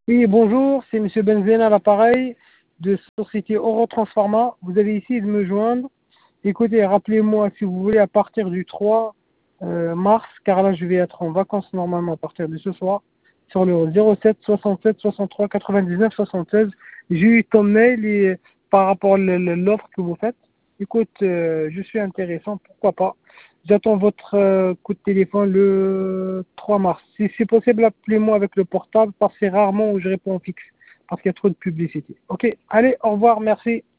Oui, bonjour, c'est Monsieur Benzena à l'appareil de Société Eurotransforma. Vous avez essayé de me joindre. Écoutez, rappelez-moi si vous voulez à partir du 3 mars, car là je vais être en vacances normalement à partir de ce soir, sur le 07 67 63 99 76. J'ai eu ton mail et par rapport à l'offre que vous faites. Écoute, je suis intéressant, pourquoi pas. J'attends votre coup de téléphone le 3 mars. Si c'est possible, appelez-moi avec le portable parce que c'est rarement où je réponds fixe parce qu'il y a trop de publicité. Ok, allez, au revoir, merci.